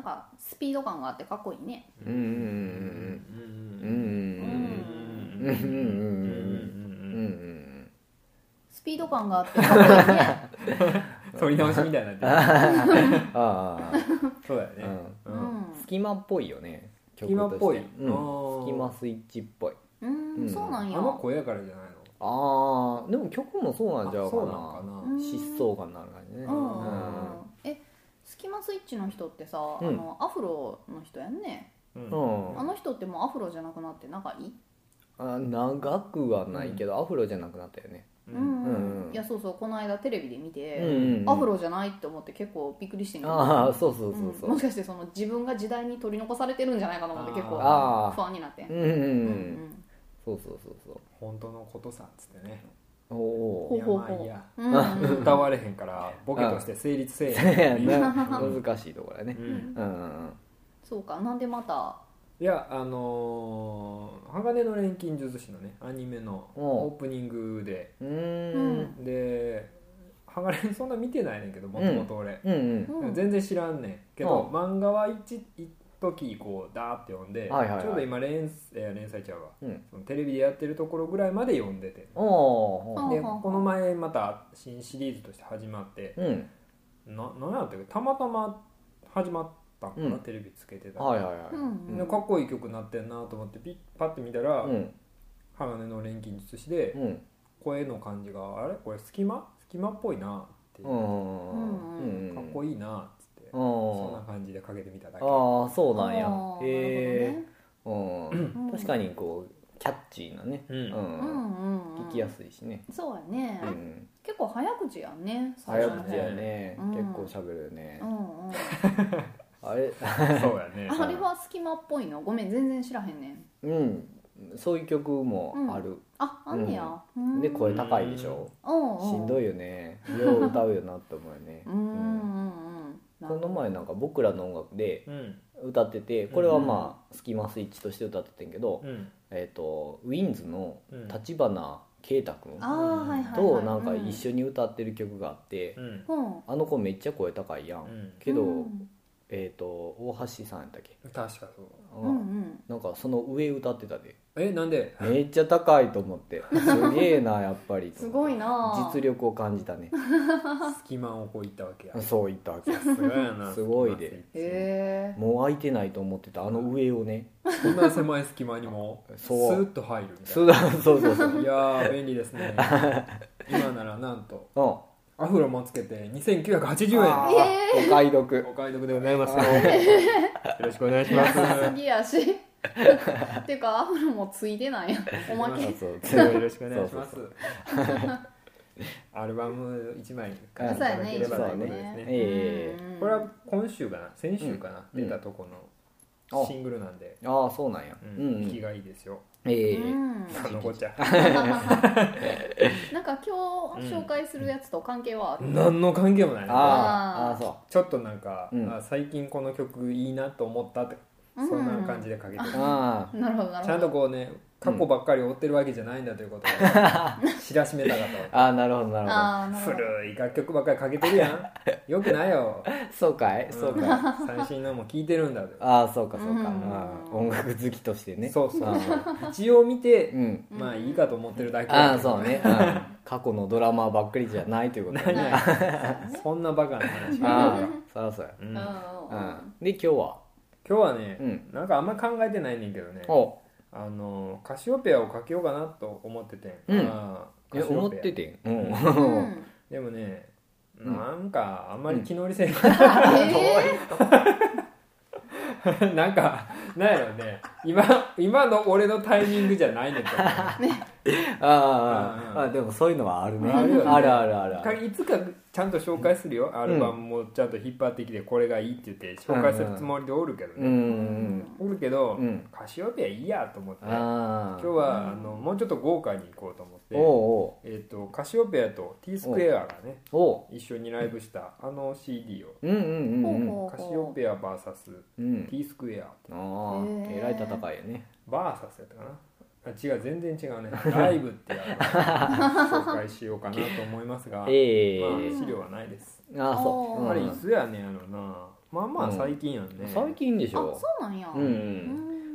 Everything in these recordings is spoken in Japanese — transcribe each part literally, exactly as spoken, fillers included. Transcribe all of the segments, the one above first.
かスピード感があってかっこいいね。 うんうんうんうんうんうんうんうん。 スピード感があってかっこいいね。 撮り直しみたいになってるああそうだよね、 うんうん、 隙間っぽいよね。 隙間っぽい、 うん、隙間スイッチっぽい。 うん、うん、そうなんや。 あの声やからじゃないの。 ああでも曲もそうなんちゃうかな。 そうなんかな。 疾走感のある感じね。 うんうん、えスキマスイッチの人ってさ、うん、あのアフロの人やんね、うん、あの人ってもうアフロじゃなくなって長い？ あ長くはないけど、うん、アフロじゃなくなったよね。 うんうんうん、いやそうそうこの間テレビで見て、うんうんうん、アフロじゃないって思って結構びっくりしてんけど、 ああそうそうそうそう、うん、 もしかしてその自分が時代に取り残されてるんじゃないかと思って結構不安になってん。 うんうんうん、うん、そうそうそうそう本当のことさっつってね。 おおいやまあいいや、うんうん、歌われへんからボケとして成立せえへん、ね、 難しいところだね、うんうん、 そうか。なんでまたいやあのー、鋼の錬金術師のねアニメのオープニングで、 うん、 で鋼そんな見てないねんけどもともと俺、 うんうん、全然知らんねんけど、うん、漫画は一時こうダーって読んで、はいはいはい、ちょうど今 連, 連載ちゃうわ、うん、そのテレビでやってるところぐらいまで読んでて、 おでこの前また新シリーズとして始まって、うん、な何やったっけたまたま始まったんかな、うん、テレビつけてたら、 はいはいはい、 でかっこいい曲なってんなと思ってピッパッて見たら、うん、鋼の錬金術師で、うん、声の感じがあれこれ隙間隙間っぽいなっていう、うんうん、かっこいいなってそんな感じでかけてみただけ。 ああそうなんや。へえ、うん、確かにこうキャッチーなね、うんうんうん、聞きやすいしね。 そうやね、うん、結構早口やんね。 早口やね、うん、結構喋るね、うんうん、あれそうやね。 あれは隙間っぽいの？ごめん全然知らへんねん。うんそういう曲もある、うん、 あ、あんねや、 うん、で声高いでしょ、うん、しんどいよね。よう歌うよなって思うよね。うんうんうんこの前なんか僕らの音楽で歌ってて、これはまあスキマスイッチとして歌っててんけど、えーとウィンズの立花啓太君となんか一緒に歌ってる曲があって、あの子めっちゃ声高いやんけど、えーと大橋さんやったっけ？ 確かそう、 うんうん、 なんかその上歌ってたで。 えなんで？ めっちゃ高いと思ってすげえなやっぱりすごいな実力を感じたね。 隙間をこういったわけや。 そういったわけや。 すごいな。 すごいで。 へもう空いてないと思ってたあの上をね。 こんな狭い隙間にもスーッと入るみたいな。そうそうそう。 いやー便利ですね。今ならなんと。うん。アフロもつけてにせんきゅうひゃくはちじゅうえん、 えー、お買い得お買い得でございますよ。よろしくお願いします。 安すぎやしっていうかアフロもついてないやおまけ。 そうそうよろしくお願いします。そうそうそうアルバムいちまい買っていただければということですね。えー、これは今週かな先週かな、うん、出たとこのシングルなんで、 ああそうなんや、 うん、弾きがいいですよ。 ええー、 あのごちゃなんか今日紹介するやつと関係はある？ 何の関係もない。 ああそうちょっとなんか、うん、あ最近この曲いいなと思ったってそんな感じでかけてる。 あなるほどなるほど。 ちゃんとこうね過去ばっかり追ってるわけじゃないんだということを知らしめたかった。 ああなるほどなるほど。古い楽曲ばっかりかけてるやん。よくないよ。 そうかい、うん、そうかい。 最新のも聴いてるんだと。 ああそうかそうか、うん、音楽好きとしてね。 そうそう一応見て、うん、まあいいかと思ってるだけだ。 ああそうね、うん、過去のドラマばっかりじゃないということね。 そんなバカな話。 ああそりゃそうや、うんうん、で今日は今日はね、うん、なんかあんまり考えてないねんけどね、あのカシオペアをかけようかなと思ってて、 うん、あカシオペア思ってて、うん、 でもね、なんかあんまり気乗りせん、うん、なんかなんやろね、今今の俺のタイミングじゃないねんとねああ、うん、あでもそういうのはあるね。あるよね。あるあるある。 いつかちゃんと紹介するよ、うん、アルバムもちゃんと引っ張ってきてこれがいいって言って紹介するつもりでおるけどね、うん、おるけど、うん、カシオペアいいやと思って、今日はあのもうちょっと豪華に行こうと思って、おうおう、えーと、カシオペアと T スクエアがね一緒にライブしたあの シーディー を、うんうんうん、カシオペア ブイエスT スクエア、 ああえらい戦いよね。 バーサスやったかな、あ違う全然違うね。ライブってやる紹介しようかなと思いますが、えーまあ、資料はないです。 あそう、 あれいつやねんやろな。 まあまあ最近やんね、 うん、最近でしょ。 あ、そうなんや。 うん、うん、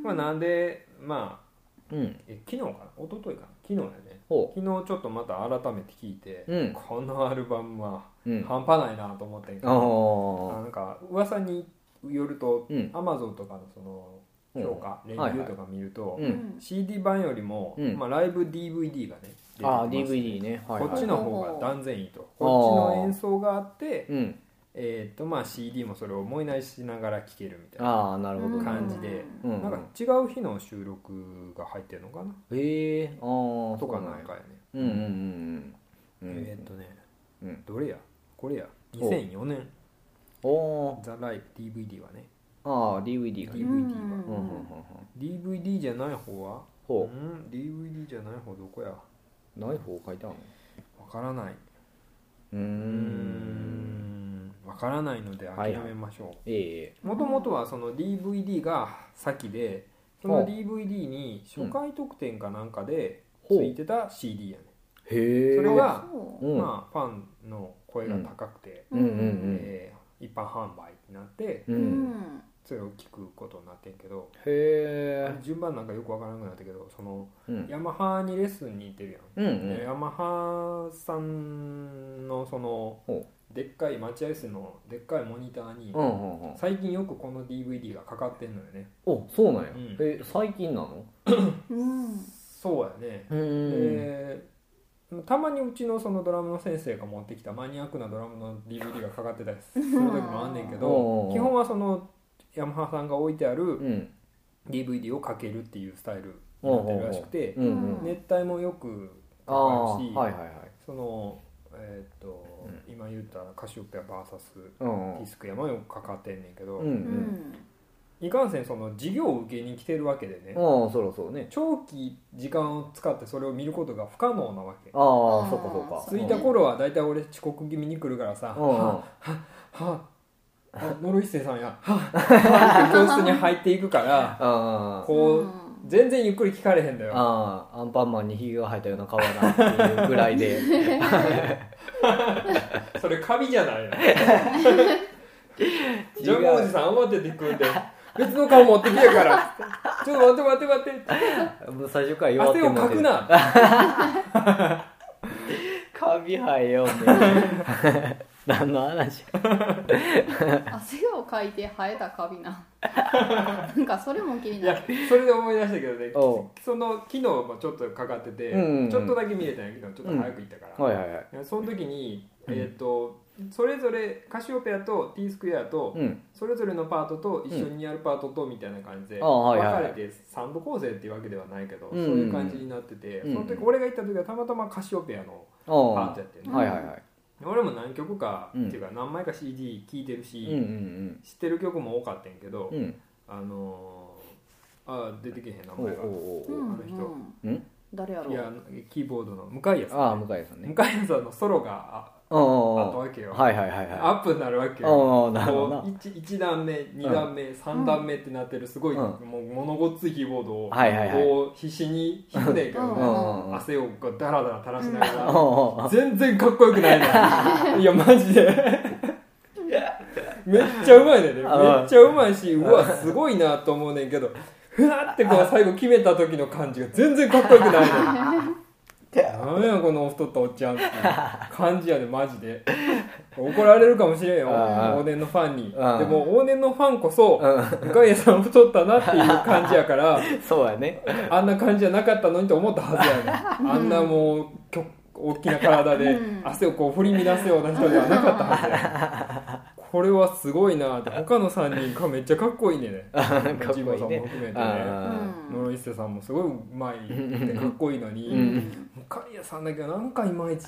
まあなんでまあ、 うん、 え昨日かな一昨日かな昨日やね。昨日ちょっとまた改めて聞いて、うん、このアルバムは半端ないなと思ってんけど、うん、なんか噂によると、うん、Amazon とかのその評価、うん、レビューとか見ると、はいはい、シーディー 版よりも、うん、まあ、ライブ ディーブイディー がね出てあ ディーブイディー ね、はいはい、 こっちの方が断然いいと。こっちの演奏があって、うんえーとまあ、シーディー もそれを思い出しながら聴けるみたいな感じで、うん、なんか違う日の収録が入ってるのかな、 へえー、あとかなんかやね。 うんうんうんうん、えーっとね、うん、どれやこれやにせんよねんおザ・ライブ ディーブイディー はね。 ああ ディーブイディー がディーブイディー は、うんうんうん、ディーブイディー じゃない方はほう、うん、ディーブイディー じゃない方どこやない方書いてあるのわからない。うーんわからないので諦めましょう。もともとはその ディーブイディー が先で、その ディーブイディー に初回特典かなんかでついてた シーディー やね。へそれが、まあ、ファンの声が高くて、うんえー、一般販売になって、うん、それを聞くことになってんけど、へ順番なんかよくわからなくなったけど、その、うん、ヤマハにレッスンに行ってるやん、うんうん、ヤマハさんのそのでっかい待合室のでっかいモニターに、うんうんうん、最近よくこの ディーブイディー がかかってんのよね。 お、そうなんや、うん、え最近なのそうやね。でたまにうちのそのドラムの先生が持ってきたマニアックなドラムの ディーブイディー がかかってたりする時もあんねんけど基本はそのヤマハさんが置いてある ディーブイディー をかけるっていうスタイルになってるらしくて、熱帯もよくかかるし、はいはいはい、そのえー、っと、うん、今言ったカシオペア ブイエス ティスクヤもよくかかってんねんけど、うんうんいかんせんその授業を受けに来てるわけでね、 あそろそろね長期時間を使ってそれを見ることが不可能なわけ。 ああそうかそうか。 着いた頃はだいたい俺遅刻気味に来るからさ、はあはあはあ野呂一生さんやはあ教室に入っていくからこう全然ゆっくり聞かれへんだよ。 ああアンパンマンにひげが生えたような顔だなっていうぐらいでそれカビじゃないのジャムおじさん慌ててくんで別の顔持ってきてからちょっと待って待って待ってもう最初から弱って汗をかくなカビ生えようね何の話汗をかいて生えたカビななんかそれも気になる。 いやそれで思い出したけどねその昨日もちょっとかかってて、うんうん、ちょっとだけ見れたんやけどちょっと早く行ったから、うんはいはいはい、その時にえっ、ー、とそれぞれカシオペアと T スクエアとそれぞれのパートと一緒にやるパートとみたいな感じで分かれてさん部構成っていうわけではないけどそういう感じになってて、その時俺が行った時はたまたまカシオペアのパートやってる、ねはいはいはい、俺も何曲かっていうか何枚か シーディー 聴いてるし、うんうんうん、知ってる曲も多かったんやけど、うん、あのー、あ出てけへん名前があの人、 うん、誰やろう。 いやキーボードの向井谷さん、ね、 あ向井谷さんね。 向井谷さんのソロがあったわけよ。はいはいはいはい。アップになるわけよ。なるほどな。いち, いち段目に段目、うん、さん段目ってなってるすごい、うん、もう物ごっついキーボードを、はいはいはい、こう必死に弾くねんけど、ねうん、汗をダラダラ垂らしながら、うん、全然かっこよくないないやマジでめっちゃうまいねんね。めっちゃうまいしうわすごいなと思うねんけどふわってこう最後決めた時の感じが全然かっこよくないねんなんやこの太ったおっちゃんっていう感じやでマジで怒られるかもしれんよ往年のファンに。でも往年のファンこそ向谷さん太ったなっていう感じやからそうやねあんな感じじゃなかったのにと思ったはずやねあんなもう大きな体で汗をこう振り乱すような人ではなかったはずやこれはすごいなって他のさんにんがめっちゃかっこいいねねジモさんも含めてね野呂一生さんもすごいうまいってかっこいいのに、うん、向谷さんだけはなんかいまいち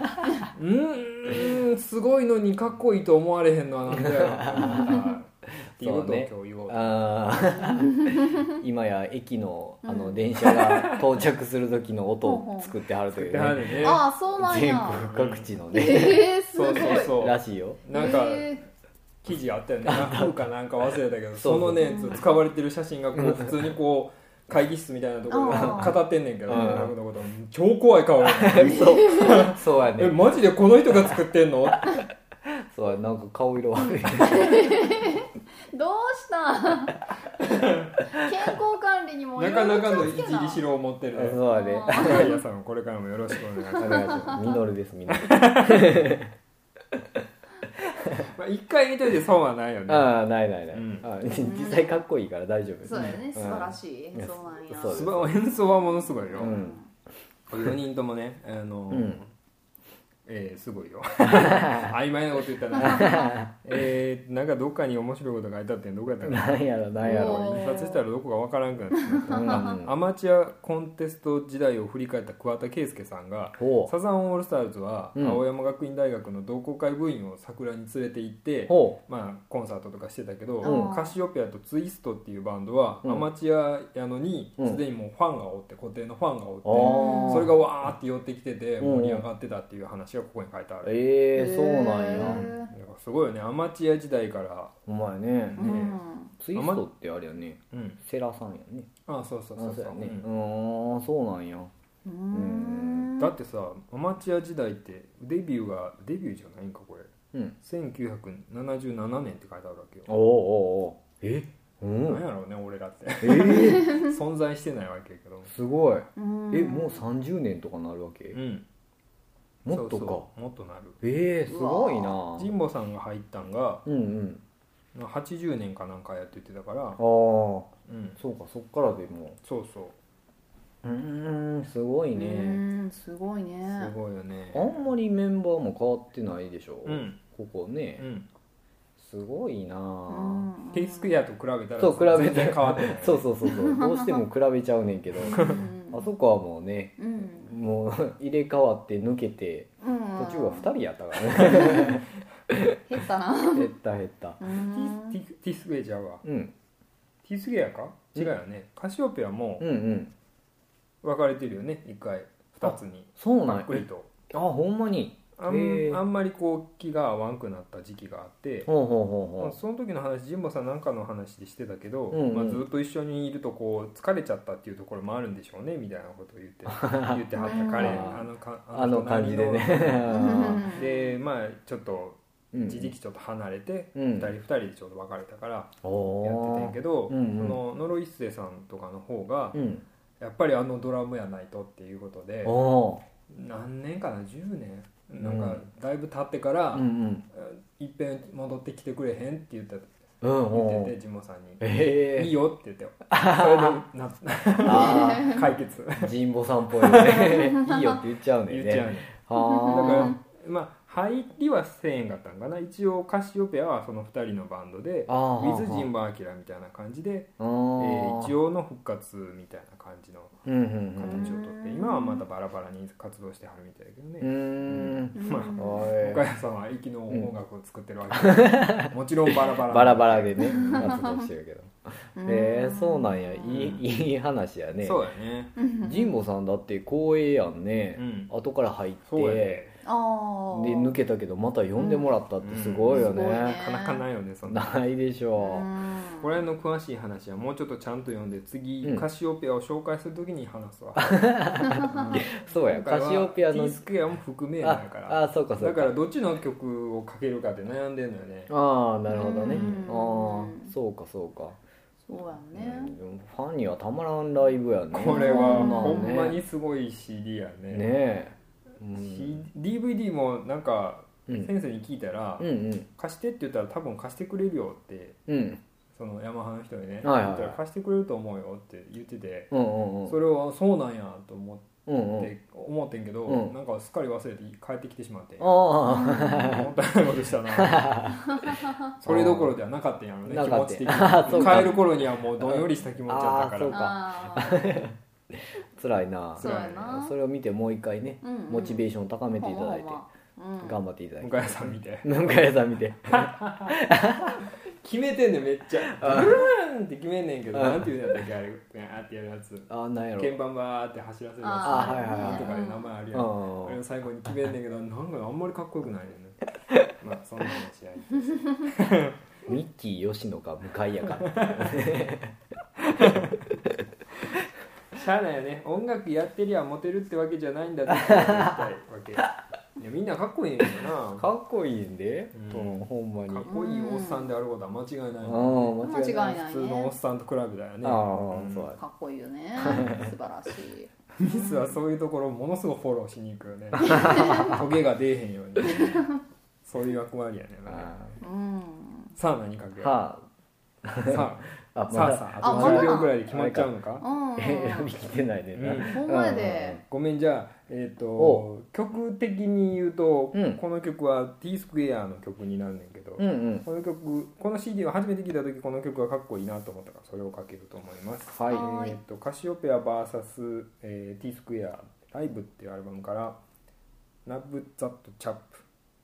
うんすごいのにかっこいいと思われへんのはなんだよっていうことを今日言おうと、ね、あ今や駅 の, あの電車が到着する時の音を作ってはるというね、 ねああそうなんや全国各地のね、 えー、すごいそうそうそうらしいよ。 なんか、えー記事あったよね。ヤフーかなんか忘れたけどそのね使われてる写真がこう普通にこう会議室みたいなところで語ってんねんけど、ね、のこと超怖い顔やねんそうそうやねえマジでこの人が作ってんのそうなんか顔色悪いどうした健康管理にもなかなかのいじりしろを持ってるね。 そうだね。 ガイアさんこれからもよろしくお願いします。ミノルですミノル。 まあ一回見といて損はないよね。 ああないないない、うん、あ実際かっこいいから大丈夫。 そうだよね、素晴らしい演奏なんや。 そう演奏はものすごいよ。うん、よにんともねあのー。うんえー、すごいよ曖昧なこと言ったらえー、なんかどっかに面白いこと書いてあってどこやったかな。なんやろなんやろ。 一発したらどこかわからんくなってしまった、うん、アマチュアコンテスト時代を振り返った桑田佳祐さんがサザンオールスターズは青山学院大学の同好会部員を桜に連れて行って、うん、まあ、コンサートとかしてたけど、うん、カシオペアとツイストっていうバンドはアマチュアやのにすでにもうファンがおって固定のファンがおって、うん、それがわーって寄ってきてて盛り上がってたっていう話がここに書いてある。 えー、そうなんや。 すごいよね、アマチュア時代から。 お前ね、ね、うん、ツイストってあれやね、うん、セラさんやね。 ああそうそうそうそう、 ね、うん、ああそうなんや。 うん、だってさアマチュア時代ってデビューがデビューじゃないんかこれ、うん、せんきゅうひゃくななじゅうななねんって書いてあるわけよ。 おおおえうん、なんやろうね俺らって、えー、存在してないわけやけどすごい。えもうさんじゅうねんとかなるわけ。うん、もっとか。そうそうもっとなる。 えー、すごいな。 神保さんが入ったんが、うんうん、はちじゅうねんかなんかやって言ってたから。ああ、うん、 そうかそっからでも。 そうそう。 うーんすごいね。 うんすごいね。 すごいよね。 あんまりメンバーも変わってないでしょ、うん、ここね、うん、すごいな、 うん、Tスクエアと比べたらそう比べ全然変わってない、ね、 そうそうそうそうどうしても比べちゃうねんけどあそこはもうね、うん、もう入れ替わって抜けて、うん、途中はふたりやったからね減ったな減った減った T, T, T スクエアちゃうわ、うん、T スクエアか違うよね、カシオペアも分かれてるよね一回ふたつに。 そうなんや。あほんまにあ ん, あんまりこう気が合わんくなった時期があって、ほうほうほうほう、その時の話神保さんなんかの話でしてたけど、うんうん、まあ、ずっと一緒にいるとこう疲れちゃったっていうところもあるんでしょうねみたいなことを言って言ってはった彼あのかあの感じでねでまあちょっと一時期ちょっと離れて、うん、ふたりふたりでちょうど別れたからやっててんけど、うんうん、そのノロイッセさんとかの方が、うん、やっぱりあのドラムやないとっていうことで何年かなじゅうねんなんかだいぶ経ってから、うんうん、いっぺん戻ってきてくれへんって言って、うん、言っててジモさんに、えー、いいよって言ってそれでな解決神保さんっぽいねいいよって言っちゃうねんね。 言っちゃうねん。だからまあ入りはせんえんがあったんかな。一応カシオペアはそのふたりのバンドで with 神保明みたいな感じで、えー、一応の復活みたいな感じの形をとって、今はまたバラバラに活動してはるみたいだけどね。うーん、まあ岡谷さんは息の音楽を作ってるわけで、うん、もちろんバラバラバラバラでね活動してるけどえー、そうなんや。いい、いい話やね。 そうやね。 神保さんだって光栄やんね、うん、後から入ってで抜けたけどまた呼んでもらったってすごいよね、うんうん、 なかなかないよね。そんなないでしょう、うん、 これの詳しい話はもうちょっとちゃんと読んで次、うん、カシオペアを紹介するときに話すわそうやカシオペアの T スクエアも含めやから。 ああそうかそうか。 だからどっちの曲をかけるかって悩んでんのよね。 ああなるほどね。ああそうかそうか。 そうやね、 うん、ファンにはたまらんライブやね。 これはほんまにすごい シーディー やね。ねえ、うん、ディーブイディー もなんか先生に聞いたら、うんうんうん、貸してって言ったら多分貸してくれるよって、うん、そのヤマハの人にね、はいはいはい、言ったら貸してくれると思うよって言ってて、うんうんうん、それはそうなんやと思って。うんうん、思ってんけど、うん、なんかすっかり忘れて帰ってきてしまって、もったいないことしたなそれどころではなかったんやろね、気持ち的に帰る頃にはもうどんよりした気持ちだったから。そうか辛いな。辛いな。それを見てもう一回ね、うんうん、モチベーションを高めていただいて、うん、頑張っていただいて、 向井さん見て向井さん見て決めてんねんめっちゃブーンって決めんねんけど、なんていうんやったっけあれあってやるやつ、 あなんやろ鍵盤バーって走らせるやつ、あはいはいはいとかで名前あるやん、あれの最後に決めんねんけどなんかあんまりかっこよくないねんねまあそんな話やミッキー吉野か向井やかしゃあないよね。音楽やってりゃモテるってわけじゃないんだって言いたいわけね、 やみんなかっこいいねんなかっこいいんで、うん、ほんまにかっこいいおっさんであることは間違いない、ね、 うん、間違いないね。 普通のおっさんと比べたらね、あ、 うん、そうかっこいいよね素晴らしい。 ミスはそういうところをものすごくフォローしに行くよねトゲが出えへんようにそういう役割やねんな、うん、さあ何かけよう、はあ、さああ、さあさあ、あとじゅうびょうぐらいで決まっちゃうのか、 選びきてないねんな、 ほんまでごめん、じゃあ、えー、と曲的に言うと、うん、この曲は T スクエアの曲になるねんけど、うんうん、この曲、この シーディー を初めて聴いた時この曲がかっこいいなと思ったからそれをかけると思います、はい、えー、とカシオペア ブイエス、えー、T スクエアライブっていうアルバムから Love That Chap